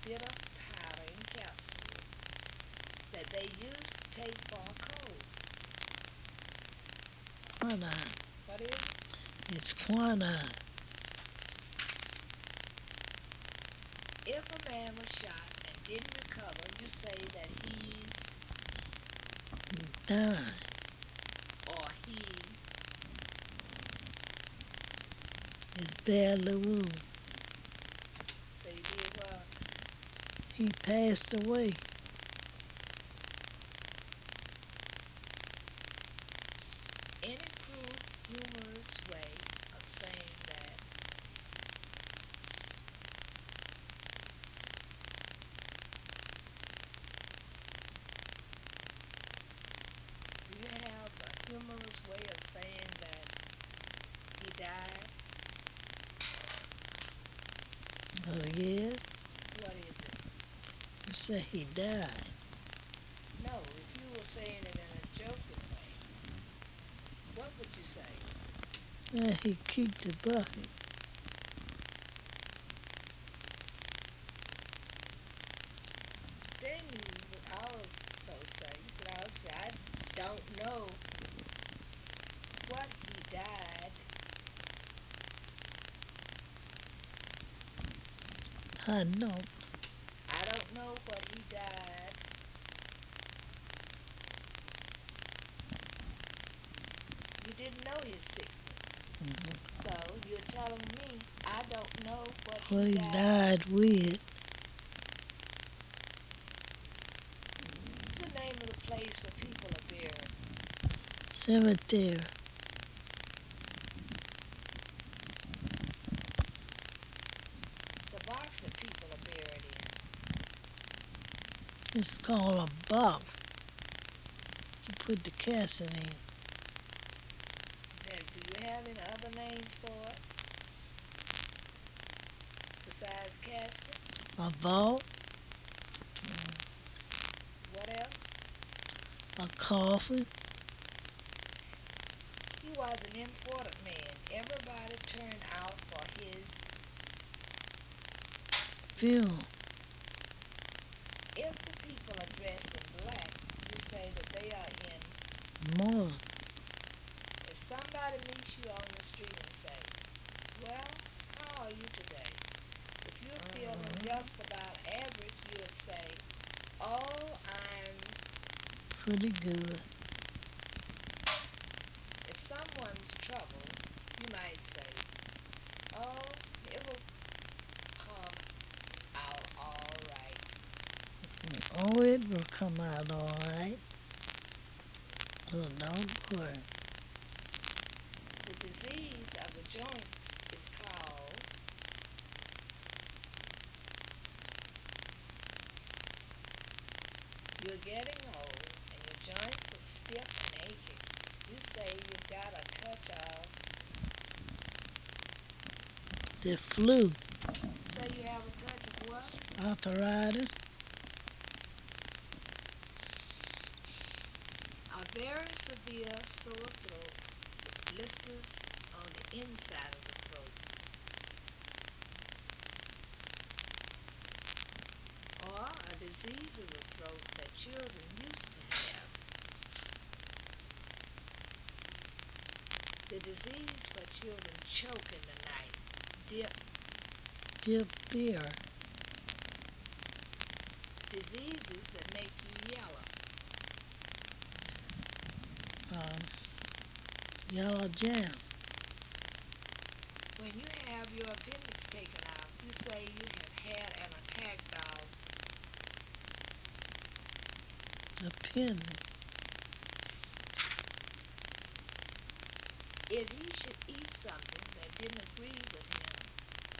bitter powder in capsules that they used to take for a cold. Quinine. What is it? It's quinine. If a man was shot and didn't recover, you say that he's Done. or he. It's badly wounded. So you did what? He passed away. Any crude, humorous way of saying that you have a humorous way of saying that he died. Oh, yeah? What is it? You say he died. No, if you were saying it in a joking way, what would you say? He kicked the bucket. Then you would also say, you could also say, I don't know what he died. I know. I don't know what he died. You didn't know his sickness. Mhm. So you're telling me I don't know what What he he died. died with. What's the name of the place where people are buried? Cemetery. The box that people are buried in. It's called a box. You put the casket in. Now, do you have any other names for it besides casket? A vault. What else? A coffin. He was an important man. Everybody turned out for his. Funeral. If the people are dressed in black, you say that they are in. More. If somebody meets you on the street and say, well, how are you today? If you're feeling just about average, you would say, oh, I'm. Pretty good. If someone's trouble, you might say, oh, it will come out all right. Oh, it will come out all right. So don't worry. The disease of the joints is called. You're getting old and your joints are stiff and aching. You say you've got a touch of. The flu. Say you have a touch of what? Arthritis. A very severe sore throat with blisters on the inside of the throat. Or a disease of the throat that children used to have. The disease where children choke in the night. Dip. Diphtheria. Diseases that make you yellow. Um, Yellow jam. When you have your appendix taken out, you say you have had an attack of. Appendix. If he should eat something that didn't agree with him,